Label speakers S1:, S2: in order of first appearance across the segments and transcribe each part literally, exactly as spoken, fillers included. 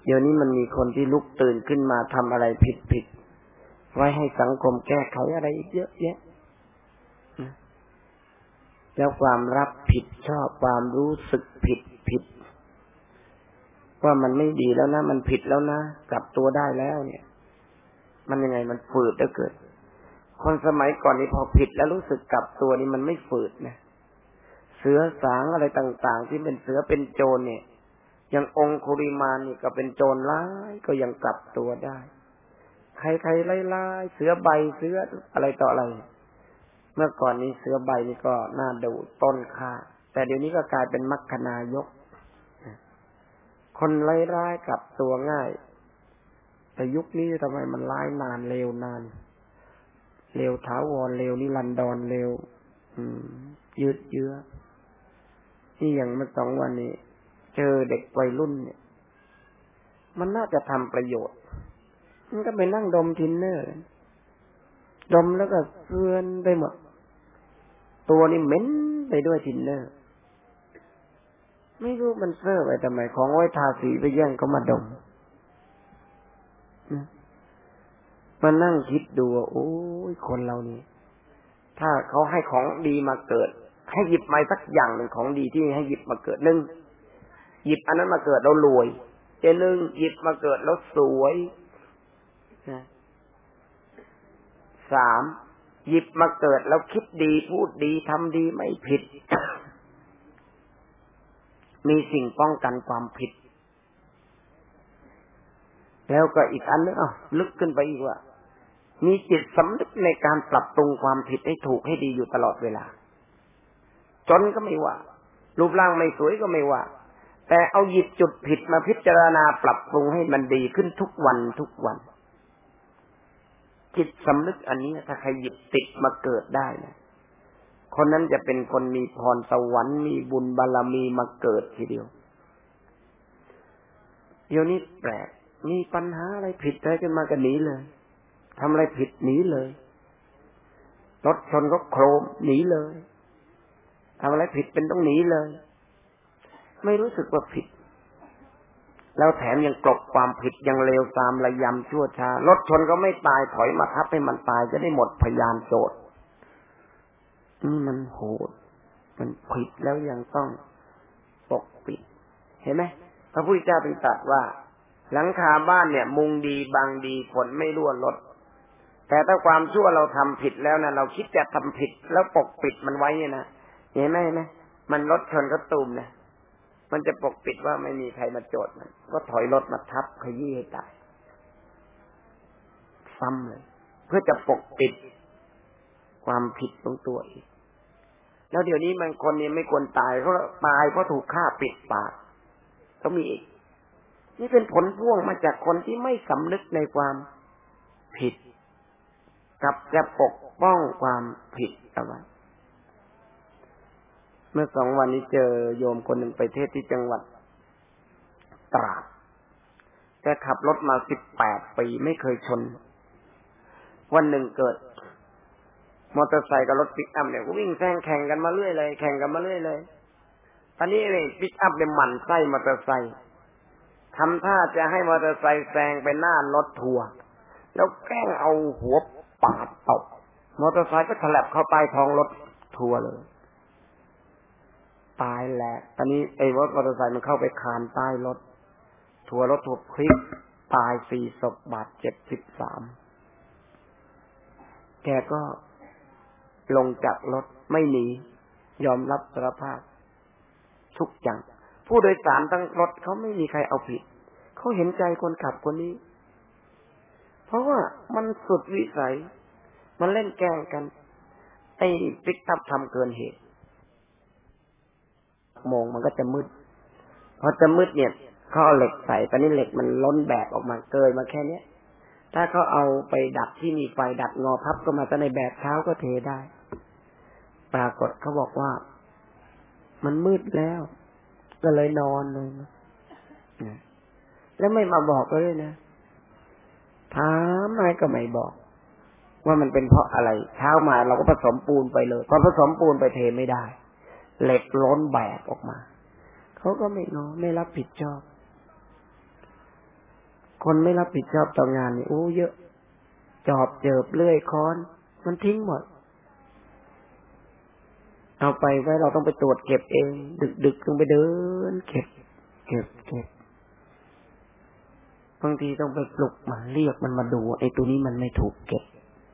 S1: เดี๋ยวนี้มันมีคนที่ลุกตื่นขึ้นมาทำอะไรผิดๆไว้ให้สังคมแก้ไขอะไรอีกเยอะแยะแล้วความรับผิดชอบความรู้สึกผิดผิดว่ามันไม่ดีแล้วนะมันผิดแล้วนะกลับตัวได้แล้วเนี่ยมันยังไงมันฝืดเหลือเกินคนสมัยก่อนนี่พอผิดแล้วรู้สึกกลับตัวนี่มันไม่ฝืดนะเสือสางอะไรต่างๆที่เป็นเสือเป็นโจรเนี่ยอย่างองคุริมานนี่ก็เป็นโจรร้ายก็ยังกลับตัวได้ใครๆไล่ๆเสือใบเสืออะไรต่ออะไรเมื่อก่อนนี้เสือใบนี่ก็น่าดูต้นค่าแต่เดี๋ยวนี้ก็กลายเป็นมรรคนายกคนร้ายๆกลับตัวง่ายแต่ยุคนี้ทำไมมันร้ายนานเร็วนานเร็วถาวรเร็วนิรันดรเร็วยืดเยื้อที่อย่างเมื่อสองวันนี้เจอเด็กวัยรุ่นเนี่ยมันน่าจะทำประโยชน์มันก็ไปนั่งดมทินเนอร์ดมแล้วก็เพื่อนไปหมดตัวนี่เหม็นไปด้วยทินเนอร์ไม่รู้มันเซ่อไปทำไมของไว้ทาสีไปแย่งเขามาดมมานั่งคิดดูว่าโอ้ยคนเรานี่ถ้าเขาให้ของดีมาเกิดให้หยิบมาสักอย่างหนึ่งของดีที่ให้หยิบมาเกิดหนึ่งหยิบอันนั้นมาเกิดเรารวยเจนึงหยิบมาเกิดแล้วสวยนะสามหยิบมาเกิดแล้วคิดดีพูดดีทำดีไม่ผิด มีสิ่งป้องกันความผิดแล้วก็อีกอันนึงอ่ะลึกขึ้นไปอีกว่ามีจิตสำนึกในการปรับปรุงความผิดให้ถูกให้ดีอยู่ตลอดเวลาจนก็ไม่ว่ารูปร่างไม่สวยก็ไม่ว่าแต่เอาหยิบจุดผิดมาพิจารณาปรับปรุงให้มันดีขึ้นทุกวันทุกวันจิตสำนึกอันนี้ถ้าใครหยิบติดมาเกิดได้นะคนนั้นจะเป็นคนมีพรสวรรค์มีบุญบารมีมาเกิดทีเดียวเดี๋ยวนี้แปลกมีปัญหาอะไรผิดอะไรขึ้นมาก็หนีเลยทำอะไรผิดหนีเลยรถชนก็โครมหนีเลยทำอะไรผิดเป็นต้องหนีเลยไม่รู้สึกว่าผิดแล้วแถมยังกลบความผิดยังเลวตามระยำชั่วช้ารถชนก็ไม่ตายถอยมาทับให้มันตายจะได้หมดพยานโจทย์นี่มันโหดมันผิดแล้วยังต้องปกปิดเห็นไหมพระพุทธเจ้าเป็นตรัสว่าหลังคาบ้านเนี่ยมุงดีบังดีฝนไม่รั่วรถแต่ถ้าความชั่วเราทำผิดแล้วนะเราคิดจะทำผิดแล้วปกปิดมันไว้เนี่ยนะเห็นไหมไหมมันรถชนก็ตูมนะมันจะปกปิดว่าไม่มีใครมาโจทย์มันก็ถอยรถมาทับขยี้ให้ตายซ้ำเลยเพื่อจะปกปิดความผิดของตัวเองแล้วเดี๋ยวนี้บางคนเนี่ยไม่ควรตายเพราะตายเพราะถูกฆ่าปิดปากก็มีอีกนี่เป็นผลพ่วงมาจากคนที่ไม่สำนึกในความผิดกับจะปกป้องความผิดเอาไว้เมื่อสองวันนี้เจอโยมคนหนึ่งไปเทศที่จังหวัดตราดแกขับรถมาสิบแปดปีไม่เคยชนวันหนึ่งเกิดมอเตอร์ไซค์กับรถปิกอัพเนี่ยวิ่งแซงแข่งกันมาเรื่อยเลยแข่งกันมาเรื่อยเลยตอนนี้เนี่ยปิกอัพเนี่ยหมั่นไส้มอเตอร์ไซค์ทำท่าจะให้มอเตอร์ไซค์แซงไปหน้ารถทัวร์แล้วแกล้งเอาหัวปาดตกมอเตอร์ไซค์ก็ฉลับเข้าใต้ท้องรถทัวร์เลยตายแหละตอนนี้ไอ้รถมอเตอร์ไซค์มันเข้าไปคานใต้รถทัวร์รถทัวร์พลิกตายสี่ศพบาดเจ็บสิบสามแกก็ลงจากรถไม่หนียอมรับสารภาพทุกอย่างผู้โดยสารทั้งรถเขาไม่มีใครเอาผิดเขาเห็นใจคนขับคนนี้เพราะว่ามันสุดวิสัยมันเล่นแกล้งกันไอ้ปิกอัพทำเกินเหตุโมงมันก็จะมืดพอจะมืดเนี่ยเขาเอาเหล็กใส่ตอนนี้เหล็กมันล้นแบกออกมาเกยมาแค่นี้ถ้าเขาเอาไปดัดที่มีไฟดัดงอพับก็มาจะในแบบเท้าก็เทได้ปรากฏเขาบอกว่ามันมืดแล้วก็เลยนอนเลยนะแล้วไม่มาบอกเลยนะถามอะไรก็ไม่บอกว่ามันเป็นเพราะอะไรเช้ามาเราก็ผสมปูนไปเลยพอผสมปูนไปเทไม่ได้เหล็กล้นแบกออกมาเขาก็ไม่นอนไม่รับผิดชอบคนไม่รับผิดชอบต่องานนี่โอ้เยอะจอบเจิบเลื่อยค้อนมันทิ้งหมดเอาไปไว้เราต้องไปตรวจเก็บเองดึกๆต้องไปเดินเก็บเก็บเก็บบางทีต้องไปปลุกมันเรียกมันมาดูไอ้ตัวนี้มันไม่ถูกเก็บ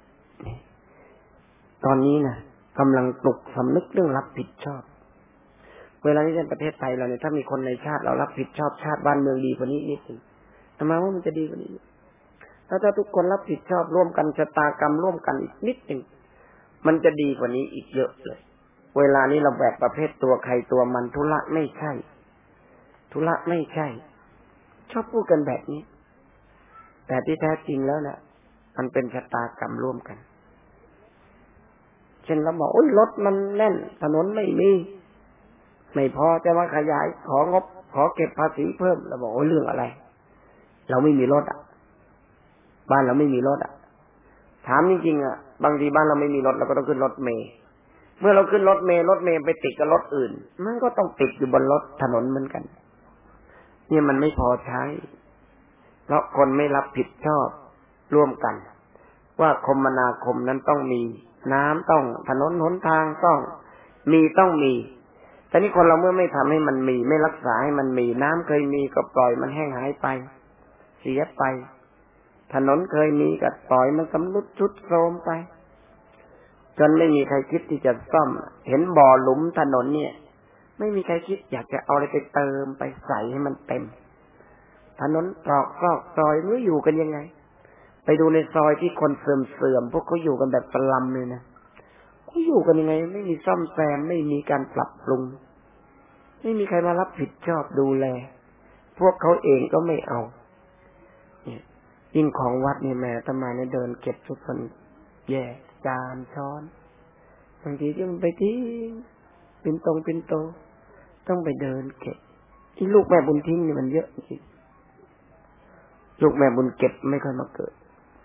S1: ตอนนี้นะกำลังปลุกสำนึกเรื่องรับผิดชอบเวลาที่ในประเทศไทยเราเนี่ยถ้ามีคนในชาติเรารับผิดชอบชาติบ้านเมืองดีกว่านี้นิดนึงทำไมว่ามันจะดีกว่านี้ถ้าถ้าทุกคนรับผิดชอบร่วมกันชะตากรรมร่วมกันอีกนิดนึงมันจะดีกว่านี้อีกเยอะเลยเวลานี้เราแบกประเภทตัวใครตัวมันธุระไม่ใช่ธุระไม่ใช่ชอบพูดกันแบบนี้แต่ที่แท้จริงแล้วนะมันเป็นชะตากรรมร่วมกันเช่นเราบอกโอ้ยรถมันแน่นถนนไม่มีไม่พอจะมาขยายของบขอเก็บภาษีเพิ่มเราบอกโอ้ยเรื่องอะไรเราไม่มีรถอ่ะบ้านเราไม่มีรถอ่ะถามจริงๆอ่ะบางทีบ้านเราไม่มีรถเราก็ต้องขึ้นรถเมล์เมื่อเราขึ้นรถเมล์รถเมล์ไปติดกับรถอื่นมันก็ต้องติดอยู่บนรถถนนเหมือนกันเนี่ยมันไม่พอใช้เพราะคนไม่รับผิดชอบร่วมกันว่าคมนาคมนั้นต้องมีน้ำต้องถนนหนทางต้องมีต้องมีแต่นี่คนเราเมื่อไม่ทำให้มันมีไม่รักษาให้มันมีน้ำเคยมีก็ปล่อยมันแห้งหายไปเสียไปถนนเคยมีก็ปล่อยมันชำรุดทรุดโทรมไปจนไม่มีใครคิดที่จะซ่อมเห็นบ่อหลุมถนนเนี่ยไม่มีใครคิดอยากจะเอาอะไรไปเติมไปใส่ให้มันเต็มถนนตรอกซอกซอยไม่อยู่กันยังไงไปดูในซอยที่คนเสื่อมๆพวกเขาอยู่กันแบบสลัมเลยนะเขาอยู่กันยังไงไม่มีซ่อมแซมไม่มีการปรับปรุงไม่มีใครมารับผิดชอบดูแลพวกเขาเองก็ไม่เอาเนี่ยยิ่งของวัดนี่แม่อาตมาเนี่ยเดินเก็บทุกคนแย่จานช้อนบางทีที่มันไปทิ้งเป็นตรงเป็นโตต้องไปเดินเก็บที่ลูกแม่บุญทิ้งนี่มันเยอะจริงลูกแม่บุญเก็บไม่ค่อยมาเกิด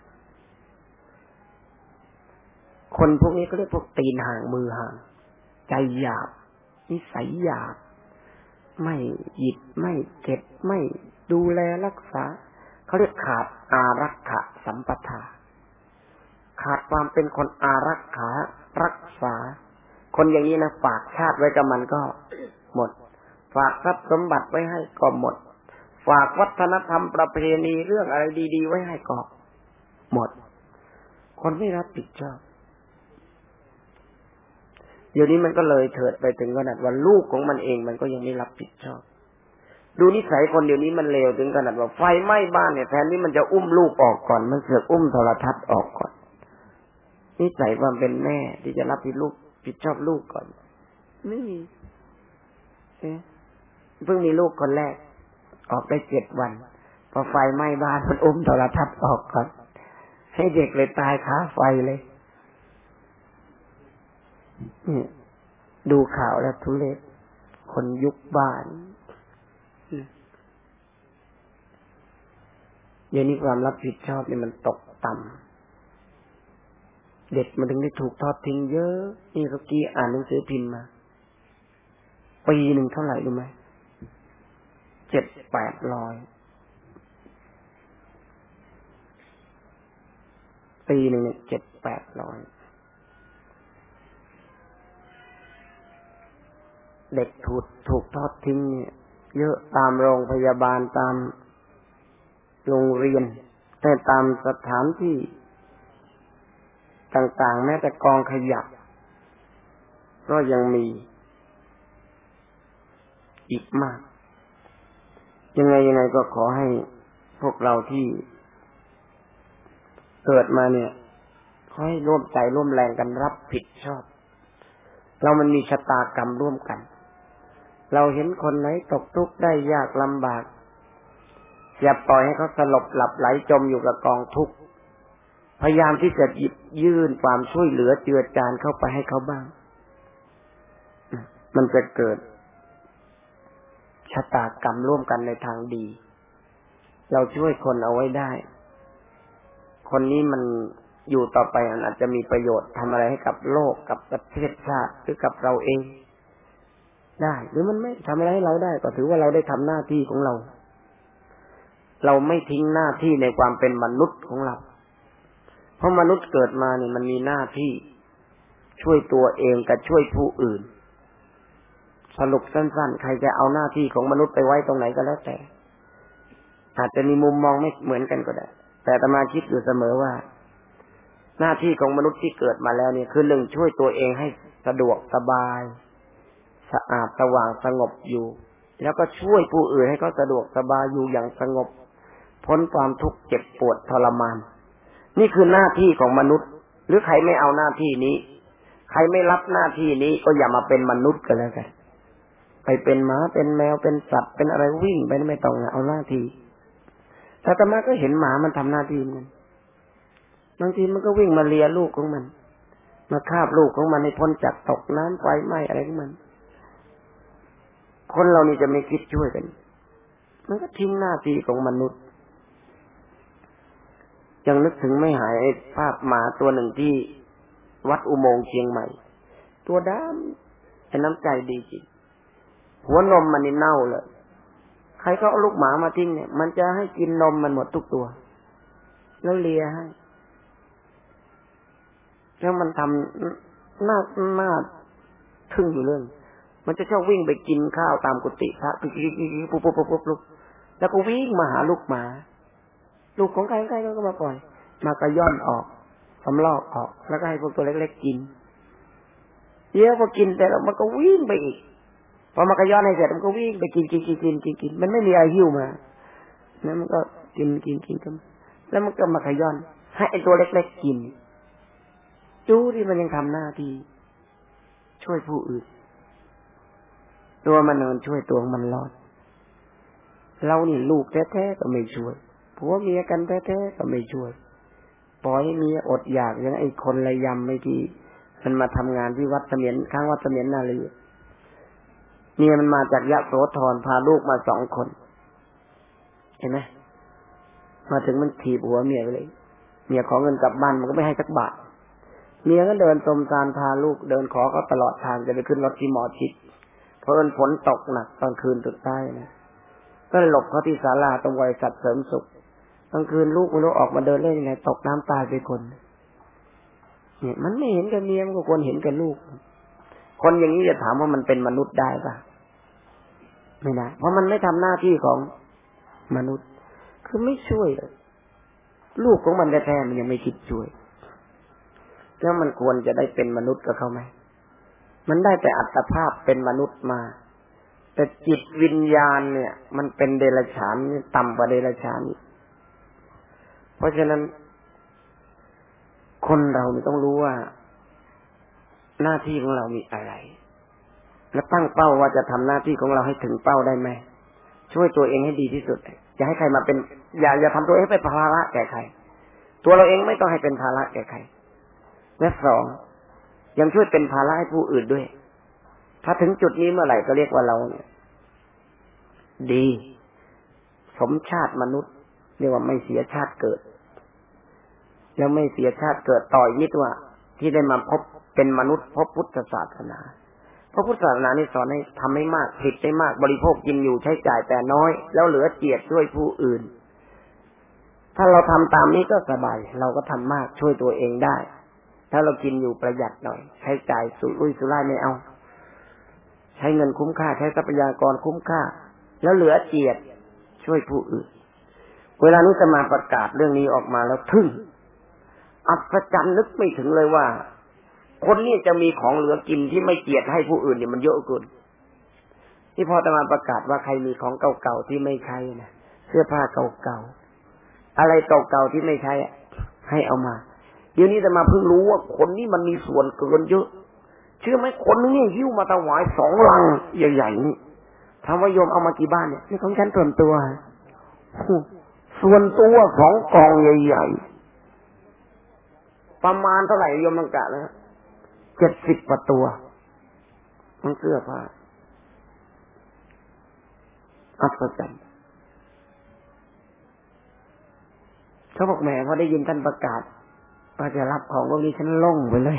S1: คนพวกนี้ก็เรียกพวกตีนห่างมือห่างใจหยาบนิสัยหยาบไม่หยิบไม่เก็บไม่ดูแลรักษาเขาเรียกขาดอารักขาสัมปทาขาดความเป็นคนอารักขารักษาคนอย่างนี้นะฝากชาติไว้กับมันก็หมดฝากทรัพย์สมบัติไว้ให้ก็หมดฝากวัฒนธรรมประเพณีเรื่องอะไรดีๆไว้ให้ก็หมดคนไม่รับผิดชอบเดี๋ยวนี้มันก็เลยเถิดไปถึงขนาดว่าลูกของมันเองมันก็ยังไม่รับผิดชอบดูนิสัยคนเดี๋ยวนี้มันเลวถึงขนาดว่าไฟไหม้บ้านเนี่ยแทนที่มันจะอุ้มลูกออกก่อนมันเสือกอุ้มโทรทัศน์ออกก่อนนิสัยความเป็นแม่ที่จะรับผิดลูกผิดชอบลูกก่อนไม่มีเอ๊ะเพิ่งมีลูกคนแรกออกได้เจ็ดวันพอไฟไหม้บ้านมันอุ้มโทรทัศน์ออกก่อนให้เด็กเลยตายคาไฟเลยนี่ดูข่าวแล้วทุเรศคนยุคบ้านเดี๋ยวนี้ความรับผิดชอบนี่มันตกต่ำเด็กมันถึงได้ถูกทอดทิ้งเยอะนี่เมื่อกี้อ่านหนังสือพิมพ์มาปีหนึ่งเท่าไหร่รู้ไหมเจ็ดแปดร้อยปีหนึ่งเนี่ยเจ็ดแปดร้อยเด็กถูกถูกทอดทิ้งเนี่ยเยอะตามโรงพยาบาลตามโรงเรียนแต่ตามสถานที่ต่างๆแม้แต่กองขยะก็ยังมีอีกมากยังไงยังไงก็ขอให้พวกเราที่เกิดมาเนี่ยขอให้ร่วมใจร่วมแรงกันรับผิดชอบเรามันมีชะตากรรมร่วมกันเราเห็นคนไหนตกทุกข์ได้ยากลำบากอย่าปล่อยให้เขาสลบหลับไหลจมอยู่กับกองทุกข์พยายามที่จะหยิบยื่นความช่วยเหลือเจือจานเข้าไปให้เขาบ้างมันจะเกิดชะตากรรมร่วมกันในทางดีเราช่วยคนเอาไว้ได้คนนี้มันอยู่ต่อไปมันอาจจะมีประโยชน์ทำอะไรให้กับโลกกับประเทศชาติหรือกับเราเองได้หรือมันไม่ทำอะไรให้เราได้ก็ถือว่าเราได้ทำหน้าที่ของเราเราไม่ทิ้งหน้าที่ในความเป็นมนุษย์ของเราเพราะมนุษย์เกิดมานี่มันมีหน้าที่ช่วยตัวเองกับช่วยผู้อื่นสรุปสั้นๆใครจะเอาหน้าที่ของมนุษย์ไปไว้ตรงไหนก็แล้วแต่อาจจะมีมุมมองไม่เหมือนกันก็ได้แต่อาตมาคิดอยู่เสมอว่าหน้าที่ของมนุษย์ที่เกิดมาแล้วนี่คือหนึ่งช่วยตัวเองให้สะดวกสบายสะอาดสว่างสงบอยู่แล้วก็ช่วยผู้อื่นให้เขาสะดวกสบายอยู่อย่างสงบพ้นความทุกข์เจ็บปวดทรมานนี่คือหน้าที่ของมนุษย์หรือใครไม่เอาหน้าที่นี้ใครไม่รับหน้าที่นี้ก็อย่ามาเป็นมนุษย์กันแล้วกันไปเป็นหมาเป็นแมวเป็นสัตว์เป็นอะไรวิ่งไปไม่ต้องเอาหน้าที่แต่อาตมาก็เห็นหมามันทำหน้าที่มันบางทีมันก็วิ่งมาเลียลูกของมันมาคาบลูกของมันให้พ้นจากตกน้ำไฟไหม้อะไรของมันคนเรานี่จะไม่คิดช่วยกันมันก็ทิ้งหน้าที่ของมนุษย์ยังนึกถึงไม่หายภาพหมาตัวหนึ่งที่วัดอุโมงค์เชียงใหม่ตัวดำแต่น้ำใจดีจริงหัวนมมันนี่เน่าเลยใครก็เอาลูกหมามาทิ้งเนี่ยมันจะให้กินนมมันหมดทุกตัวแล้วเลียให้แล้วมันทำหน้าหน้าทึ่งอยู่เรื่องมันจะชอบวิ่งไปกินข้าวตามกุฏิพระปุ๊บปุ๊บปุ๊บปุ๊บปุ๊บแล้วก็วิ่งมาหาลูกหมาลูกของใครใครก็มาปล่อยมากระย่อนออกสำลอกออกแล้วก็ให้พวกตัวเล็กๆกินเยอะพอกินแต่แล้วมันก็วิ่งไปอีกพอมากระย่อนให้เสร็จมันก็วิ่งไปกินกินกินกินกินกินมันไม่มีอะไรหิ้วมาแล้วมันก็กินกินกินกันแล้วมันก็มาขย่อนให้ไอ้ตัวเล็กๆกินดูที่มันยังทำหน้าที่ช่วยผู้อื่นตัวมันมันช่วยตัวมันรอดเรานี่ลูกแท้ๆก็ไม่ช่วยผัวเมียกันแท้ๆก็ไม่ช่วยปล่อยให้เมียอดอยากอย่างไอ้คนระยำไม่ที่มันมาทำงานที่วัดเสมียนข้างวัดเสมียนนาลีเมียมันมาจากยะโสธรพาลูกมาสองคนเห็นไหมมาถึงมันถีบหัวเมียไปเลยเมียขอเงินกลับบ้านมันก็ไม่ให้สักบาทเมียก็เดินตมตามพาลูกเดินขอก็ตลอดทางจะไปขึ้นรถที่หมอชิดเพราะฝนตกหนักตอนคืนตึกใต้นะก็หลบเขาที่ศาลาตรงบริษัทเสริมสุขกลางคืนลูกมันออกมาเดินเล่นยังไงตกน้ำตายไปคนเนี่ยมันไม่เห็นกับเมียมันก็ควรเห็นกับลูกคนอย่างนี้จะถามว่ามันเป็นมนุษย์ได้ปะไม่ได้เพราะมันไม่ทำหน้าที่ของมนุษย์คือไม่ช่วยเลยลูกของมันแท้ๆมันยังไม่คิดช่วยแล้วมันควรจะได้เป็นมนุษย์กับเขาไหมมันได้แต่อัตภาพเป็นมนุษย์มาแต่จิตวิญญาณเนี่ยมันเป็นเดรัจฉานต่ำกว่าเดรัจฉานเพราะฉะนั้นคนเราเนี่ยต้องรู้ว่าหน้าที่ของเรามีอะไรและตั้งเป้าว่าจะทำหน้าที่ของเราให้ถึงเป้าได้ไหมช่วยตัวเองให้ดีที่สุดอย่าให้ใครมาเป็นอย่าอย่าทำตัวเองให้เป็นภาระแก่ใครตัวเราเองไม่ต้องให้เป็นภาระแก่ใครและสองยังช่วยเป็นภาระให้ผู้อื่นด้วยถ้าถึงจุดนี้เมื่อไหร่ก็เรียกว่าเราเนี่ยดีสมชาติมนุษย์เรียกว่าไม่เสียชาติเกิดแล้วไม่เสียชาติเกิดต่ออีกนิดว่าที่ได้มาพบเป็นมนุษย์พบพุทธศาสนาพระพุทธศาสนานี่สอนให้ทำให้มากผิดได้มากบริโภคกินอยู่ใช้จ่ายแต่น้อยแล้วเหลือเจียดช่วยผู้อื่นถ้าเราทำตามนี้ก็สบายเราก็ทำมากช่วยตัวเองได้ถ้าเรากินอยู่ประหยัดหน่อยใช้จ่ายสุรุ่ยสุร่ายไม่เอาใช้เงินคุ้มค่าใช้ทรัพยากรคุ้มค่าแล้วเหลือเจียดช่วยผู้อื่นเวลานี้จะมาประกาศเรื่องนี้ออกมาแล้วทึ่งอัศจรรย์นึกไม่ถึงเลยว่าคนนี้จะมีของเหลือกินที่ไม่เจียดให้ผู้อื่นเนี่ยมันเยอะเกินที่พอจะมาประกาศว่าใครมีของเก่าๆที่ไม่ใช้นะเสื้อผ้าเก่าๆอะไรเก่าๆที่ไม่ใช้ให้เอามาเดี๋ยวนี้จะมาเพิ่งรู้ว่าคนนี้มันมีส่วนเกินเยอะเชื่อไหมคนนี้หิ้วมาถวายสองลังใหญ่ๆนี่ถามว่าโยมเอามากี่บ้านเนี่ยนี่ของฉันส่วนตัวส่วนตัวสองกองใหญ่ๆประมาณเท่าไหร่โยมลังกะนะเจ็ดสิบกว่าตัวมันเสื้อผ้าอัศจรรย์เขาบอกแหมพอได้ยินท่านประกาศว่าจะรับของพวกนี้ฉันล่งไปเลย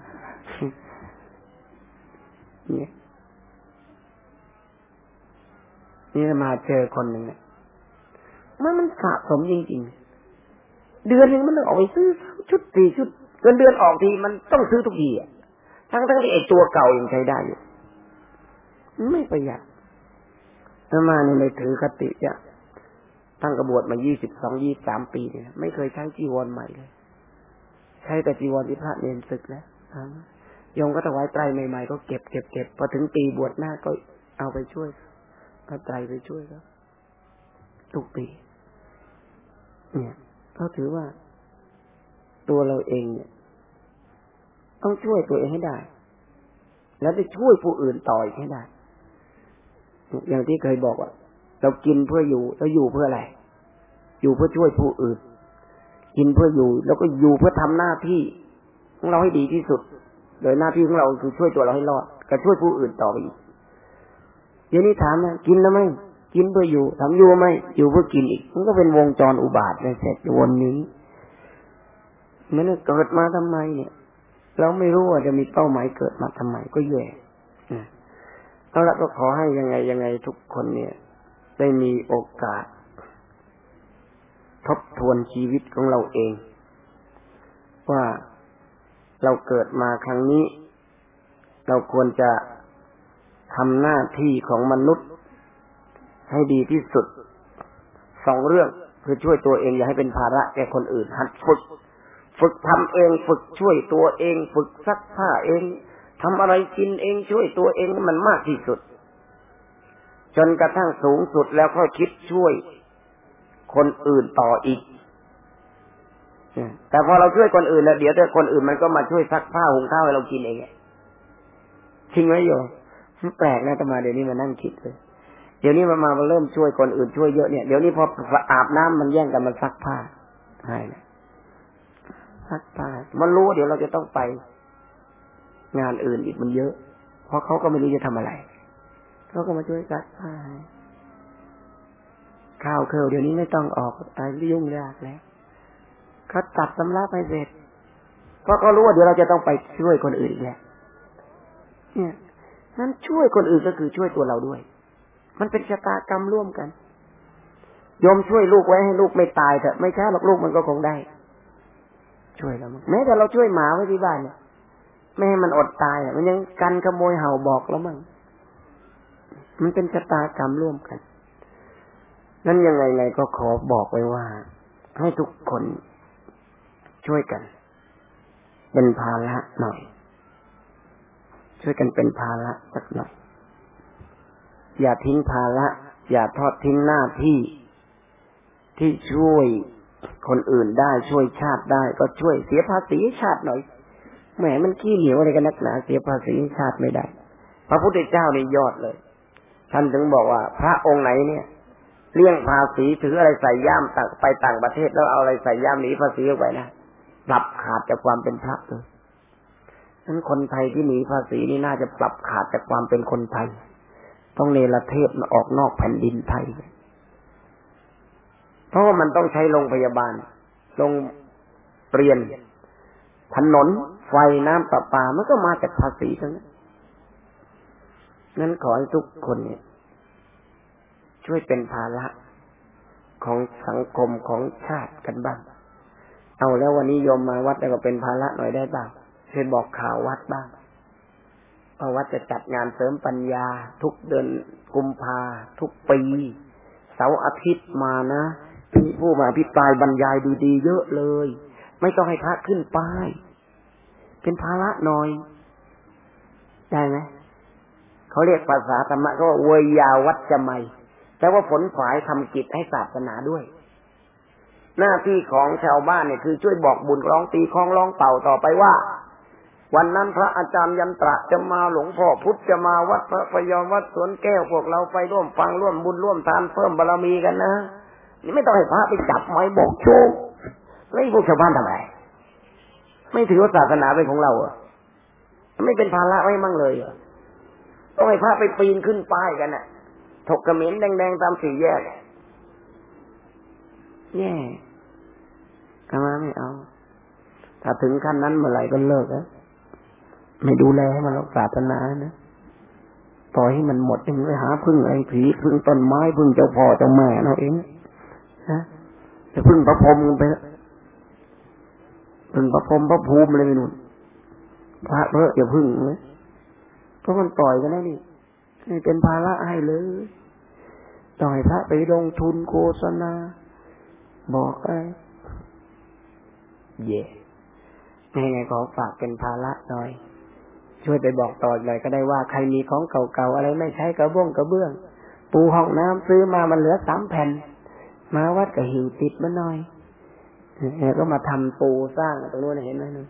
S1: นี่นี่มาเจอคนหนึ่งเนี่ยมันมันสะสมจริงๆเดือนนึงมันต้องออกไปซื้อชุดสี่ชุดเงินเดือนออกทีมันต้องซื้อทุกทีอ่ะทั้งทั้งที่ไอ้ตัวเก่ายังใช้ได้อยู่ไม่ประหยัดถ้ามานี่ไม่ถือคติจะตั้งกระบวชมายี่สิบสองยี่สามปีเนี่ยไม่เคยใช้จีวรใหม่เลยใช้แต่จีวรที่พระเนรศึกแล้วโยมก็ถวายไตรใหม่ๆก็เก็บเก็บเก็บพอถึงปีบวชหน้าก็เอาไปช่วยเอาไตรไปช่วยครับทุกปีเนี่ยเขาถือว่าตัวเราเองเนี่ยต้องช่วยตัวเองให้ได้แล้วจะช่วยผู้อื่นต่ออีกให้ได้อย่างที่เคยบอกว่าเรากินเพื่ออยู่แล้วอยู่เพื่ออะไรอยู่เพื่อช่วยผู้อื่นกินเพื่ออยู่แล้วก็อยู่เพื่อทำหน้าที่ของเราให้ดีที่สุดโดยหน้าที่ของเราคือช่วยตัวเราให้รอดก็ช่วยผู้อื่นต่อไปอีกเดี๋ยวนี้ถามนะกินแล้วไหมกินเพื่ออยู่ทำอยู่ไหมอยู่เพื่อกินอีกมันก็เป็นวงจรอุบาทเลยเสร็จวนนี้มันเกิดมาทำไมเนี่ยเราไม่รู้ว่าจะมีเป้าหมายเกิดมาทำไมก็แย่เอาละก็ขอให้ยังไงยังไงทุกคนเนี่ยได้มีโอกาสทบทวนชีวิตของเราเองว่าเราเกิดมาครั้งนี้เราควรจะทำหน้าที่ของมนุษย์ให้ดีที่สุดสองเรื่องคือช่วยตัวเองอย่าให้เป็นภาระแก่คนอื่นหัดฝึกฝึกทำเองฝึกช่วยตัวเองฝึกซักผ้าเองทำอะไรกินเองช่วยตัวเองมันมากที่สุดจนกระทั่งสูงสุดแล้วค่อยคิดช่วยคนอื่นต่ออีกแต่พอเราช่วยคนอื่นแล้วเดี๋ยวแต่คนอื่นมันก็มาช่วยซักผ้าหุงข้าวให้เรากินเองจริงไหมโยมแปลกนะอาตมาเดี๋ยวนี้มานั่งคิดเลยเดี๋ยวนี้มามาเริ่มช่วยคนอื่นช่วยเยอะเนี่ยเดี๋ยวนี้พออาบน้ำมันแย่งกันมันซักผ้าใช่นะซักผ้ามันรู้ว่าเดี๋ยวเราจะต้องไปงานอื่นอีกมันเยอะเพราะเขาก็ไม่รู้จะทำอะไรเขาก็มาช่วยซักผ้าข้าวเคลเดี๋ยวนี้ไม่ต้องออกอะไรยุ่งยากแล้วเขาตัดสำรับไปเสร็จเพราะเขารู้ว่าเดี๋ยวเราจะต้องไปช่วยคนอื่นอีกแล้วเนี่ยนั้นช่วยคนอื่นก็คือช่วยตัวเราด้วยมันเป็นชะตากรรมร่วมกันโยมช่วยลูกไว้ให้ลูกไม่ตายเถอะไม่ช้าหรอกลูกมันก็คงได้ช่วยเราแม้แต่เราช่วยหมาไว้ที่บ้านเนี่ยไม่ให้มันอดตายมันยังกันขโมยเห่าบอกแล้วมั้งมันเป็นชะตากรรมร่วมกันนั้นยังไงไงก็ขอบอกไว้ว่าให้ทุกคนช่วยกันเป็นภาระหน่อยช่วยกันเป็นภาระสักหน่อยอย่าทิ้งภาระอย่าทอดทิ้งหน้าที่ที่ช่วยคนอื่นได้ช่วยชาติได้ก็ช่วยเสียภาษีชาติหน่อยแหมมันขี้เหนียวอะไรกันนักหนาเสียภาษีชาติไม่ได้พระพุทธเจ้านี่ยอดเลยท่านถึงบอกว่าพระองค์ไหนเนี่ยเลี่ยงภาษีถืออะไรใส่ย่ามต่างไปต่างประเทศแล้วเอาอะไรใส่ย่ามหนีภาษีออกไปนะปรับขาดจากความเป็นพระเลยนั้นคนไทยที่หนีภาษีนี่น่าจะปรับขาดจากความเป็นคนไทยต้องเนรเทศมาออกนอกแผ่นดินไทยเพราะว่ามันต้องใช้โรงพยาบาลโรงเรียนถนนไฟน้ำประปามันก็มาจากภาษีทั้งนั้นนั้นขอให้ทุกคนเนี่ยช่วยเป็นภาระของสังคมของชาติกันบ้างเอาแล้ววันนี้โยมมาวัดแล้วก็เป็นภาระหน่อยได้บ้างช่วยบอกข่าววัดบ้างเพราะวัดจะจัดงานเสริมปัญญาทุกเดือนกุมภาทุกปีเสาร์อาทิตย์มานะมีผู้มาอภิปรายบรรยายดีๆเยอะเลยไม่ต้องให้พระขึ้นป้ายเป็นภาระหน่อยได้ไหมเขาเรียกภาษาธรรมะก็ว่าเวยาวัจจะไมแต่ว่าผลฝ่ายทำกิจให้ศาสนาด้วยหน้าที่ของชาวบ้านเนี่ยคือช่วยบอกบุญร้องตีคล้องร้องเป่าต่อไปว่าวันนั้นพระอาจารย์ยันตระจะมาหลวงพ่อพุทธจะมาวัดพระพยอมวัดสวนแก้วพวกเราไปร่วมฟังร่วมบุญร่วมทานเพิ่มบารมีกันนะนี่ไม่ต้องให้พระไปจับไม้บอกโชว์แล้วพวกชาวบ้านทำไมไม่ถือว่าศาสนาเป็นของเราอ่ะไม่เป็นภาระไว้มั่งเลยอ่ะต้องให้พระไปปีนขึ้นป้ายกันน่ะถกกระเหม็นแดงๆตามสี่แยกแย่กมาไม่เอาถ้าถึงขั้นนั้นเมื่อไหร่ก็เลิกแล้วไม่ดูแลให้มันรักษาศาสนานะปล่อยให้มันหมดยังไปหาพึ่งไอ้ผีพึ่งต้นไม้พึ่งเจ้าพ่อเจ้าแม่เราเองนะจะพึ่งพระพรหมกันไปพึ่งพระพรหมพระภูมิอะไรไม่นู่นพระเพออย่าพึ่งนะเพราะมันปล่อยกันแล้วนี่นี่เป็นภาระให้เลยต้องให้พระไปลงทุนโฆษณาบอกไอ้เย่ยังไงขอฝากเป็นภาระหน่อยช่วยไปบอกต่อหน่อยก็ได้ว่าใครมีของเก่าๆอะไรไม่ใช้กระบ้งกระเบื้องปูห้องน้ำซื้อมามันเหลือสามแผ่นมาวัดก็หิวติดมาหน่อยแล้วก็มาทำปูสร้างตรงนู้นเห็นไหมนึง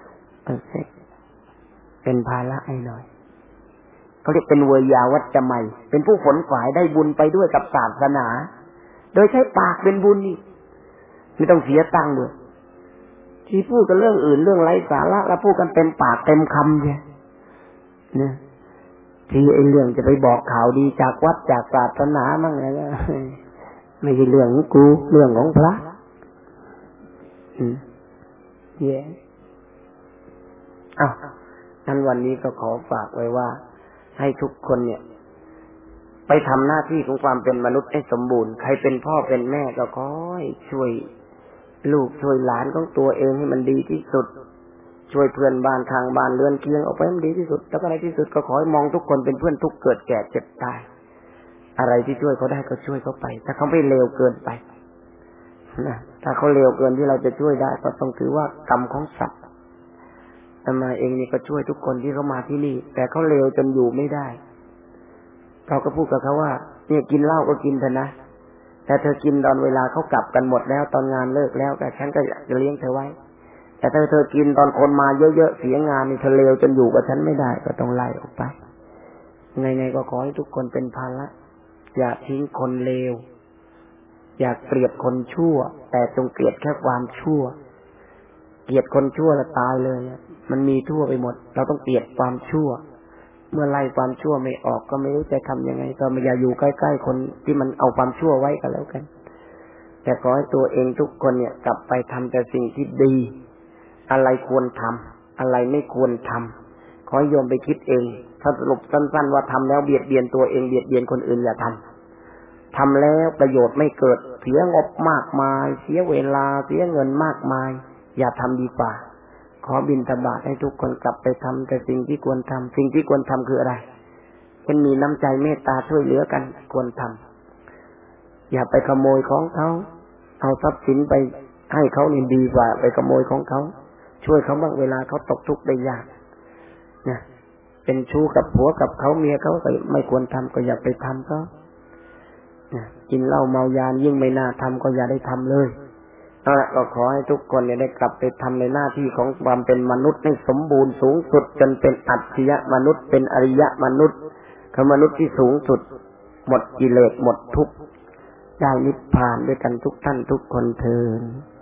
S1: เป็นภาระให้หน่อยเขาเรียกเป็นเวยาวัจจะใหม่เป็นผู้ฝนฝ่ายได้บุญไปด้วยกับศาสนาโดยใช้ปากเป็นบุญนี่ไม่ต้องเสียตังค์ด้วยที่พูดกันเรื่องอื่นเรื่องไร้สาระแล้วพูดกันเต็มปากเต็มคำใช่เนี่ยที่ไอ้เรื่องจะไปบอกข่าวดีจากวัดจากศาสนามั่งอะไรก็ไม่ใช่เรื่องของกูเรื่องของพระอืมเย้อ้าวงั้นวันนี้ก็ขอฝากไว้ว่าให้ทุกคนเนี่ยไปทำหน้าที่ของความเป็นมนุษย์ให้สมบูรณ์ใครเป็นพ่อเป็นแม่ก็ขอให้ช่วยลูกช่วยหลานของตัวเองให้มันดีที่สุดช่วยเพื่อนบ้านทางบ้านเรือนเคียงออกไปให้มันดีที่สุดแล้วก็ในที่สุดก็ขอให้มองทุกคนเป็นเพื่อนทุกเกิดแก่เจ็บตายอะไรที่ช่วยเขาได้ก็ช่วยเขาไปถ้าเขาไม่เลวเกินไปนะถ้าเขาเลวเกินที่เราจะช่วยได้ก็ต้องถือว่ากรรมของสัตว์แต่มาเองนี่ก็ช่วยทุกคนที่เขามาที่นี่แต่เขาเลวจนอยู่ไม่ได้เราก็พูดกับเขาว่าเนี่ยกินเหล้าก็กินเถอะนะแต่เธอกินตอนเวลาเขากลับกันหมดแล้วตอนงานเลิกแล้วแต่ฉันก็จะเลี้ยงเธอไว้แต่ถ้าเธอกินตอนคนมาเยอะๆเสียงานนี่เธอเลวจนอยู่กับฉันไม่ได้ก็ต้องไล่ออกไปไงๆก็ขอให้ทุกคนเป็นภาระอย่าทิ้งคนเลวอย่าเกลียดคนชั่วแต่จงเกลียดแค่ความชั่วเกลียดคนชั่วแล้วตายเลยมันมีทั่วไปหมดเราต้องเกลียดความชั่วเมื่อไล่ความชั่วไม่ออกก็ไม่รู้จะทำยังไงก็ไม่อย่าอยู่ใกล้ๆคนที่มันเอาความชั่วไว้ก็แล้วกันแต่ขอให้ตัวเองทุกคนเนี่ยกลับไปทำแต่สิ่งที่ดีอะไรควรทำอะไรไม่ควรทำขอให้โยมไปคิดเองถ้าสรุปสั้นๆว่าทำแล้วเบียดเบียนตัวเองเบียดเบียนคนอื่นอย่าทำทำแล้วประโยชน์ไม่เกิดเสียงบมากมายเสียเวลาเสียเงินมากมายอย่าทำดีกว่าขอบิณฑบาตให้ทุกคนกลับไปทำแต่สิ่งที่ควรทำสิ่งที่ควรทำคืออะไรเป็นมีน้ำใจเมตตาช่วยเหลือกันควรทำอย่าไปขโมยของเขาเอาทรัพย์สินไปให้เขานี่ดีกว่าไปขโมยของเขาช่วยเขาบ้างเวลาเขาตกทุกข์ได้ยากเนี่ยเป็นชู้กับผัวกับเขาเมียเขาก็ไม่ควรทำก็อย่าไปทำเขาเนี่ยกินเหล้าเมายายิ่งไม่น่าทำก็อย่าได้ทำเลยเอาละก็ขอให้ทุกคนเนี่ยได้กลับไปทำในหน้าที่ของความเป็นมนุษย์ให้สมบูรณ์สูงสุดจนเป็นอัจฉริยะมนุษย์เป็นอริยะมนุษย์คือมนุษย์ที่สูงสุดหมดกิเลสหมดทุกข์ได้นิพพานด้วยกันทุกท่านทุกคนเทอญ